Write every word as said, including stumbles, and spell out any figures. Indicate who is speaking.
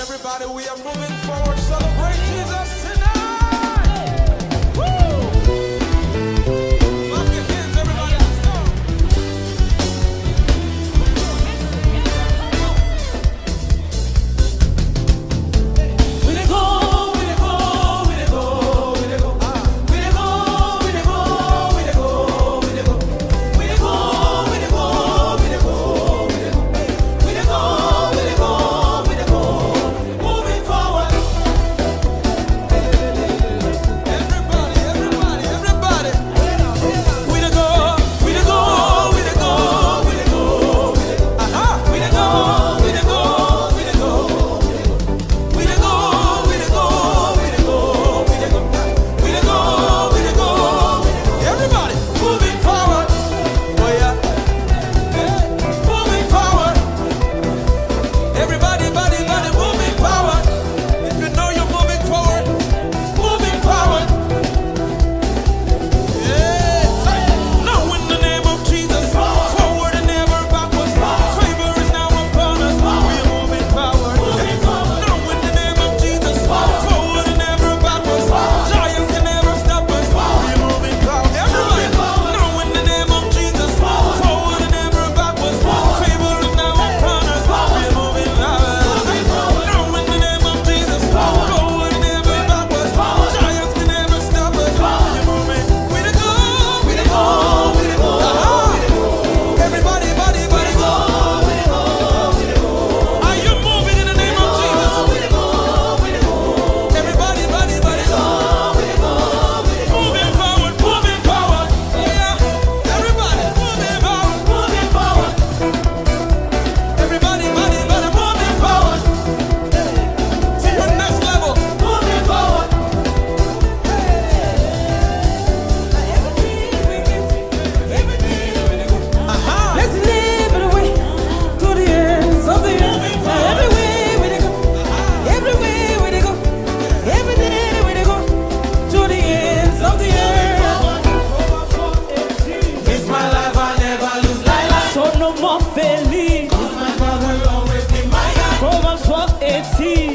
Speaker 1: Everybody, we are moving forward. Celebrate Jesus tonight. Woo! Clap your hands, everybody. Let's go. We dey go, we dey go, we dey go, we dey go. We dey go, we dey go, we dey go, we dey go. We dey go, we dey go, we dey go, we dey go. We dey go, we dey go, we dey go. Moving forward. Everybody, everybody, everybody. We dey go, we dey go, we dey go, we dey go, we dey go. Aha. We dey go, we dey go, we dey go. We dey go, we dey go, we dey go, we dey go. We dey go, we dey go. Everybody, moving forward. Oh yeah. Hey, moving forward. Everybody, body, body, moving forward. If you know you're moving forward, moving forward. Yeah. Now in the name of Jesus, forward and never backwards. Favor is now upon us. We are moving forward. Now in the name of Jesus, forward and never backwards. Giants can never stop us. We are moving forward. Everybody. Now in the name of Jesus, forward and never backwards. Favor is now upon us. We are moving forward. Now in the name of Jesus, forward and never backwards. Giants can never stop us. We are moving. We dey go, we dey go, we dey go. Aha. Everybody, body, body, go. Are you moving in the name of Jesus? Everybody, body, body, go. Moving forward, moving forward. Yeah. Everybody, moving forward, moving forward. Everybody, body, body, moving forward. To your next level, moving forward. Aha.
Speaker 2: Let's live it away to the ends of the earth. Every way we dey go, every way we dey go, every day we dey go to the ends of the earth.
Speaker 1: It's my life, I never lose life.
Speaker 2: So no more failing.
Speaker 1: My God will always be my God.
Speaker 2: Proverbs four eighteen.